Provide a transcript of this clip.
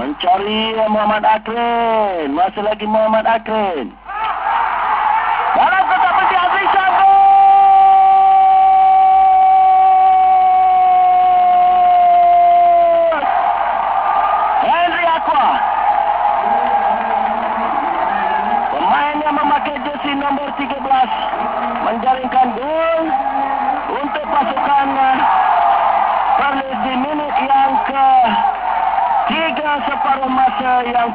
Mencari Muhammad Akrin. Masih lagi Muhammad Akrin. Dalam kotak penalti Azli Shah. Henry Aqua. Pemain yang memakai jersey nombor 13 menjaringkan gol untuk pasukan Perlis di minit yang ke-3 separuh masa yang